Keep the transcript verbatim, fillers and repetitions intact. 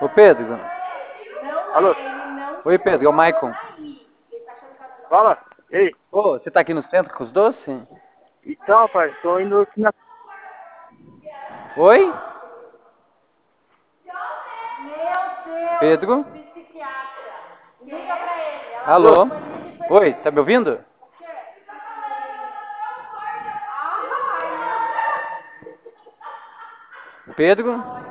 Ô Pedro. Alô? Oi Pedro, é o Maicon. Fala? Ei, Ô, você tá aqui no centro com os doces? então, rapaz, tô indo aqui na... Oi? Pedro? Alô? Alô? Oi, tá me ouvindo? Pedro?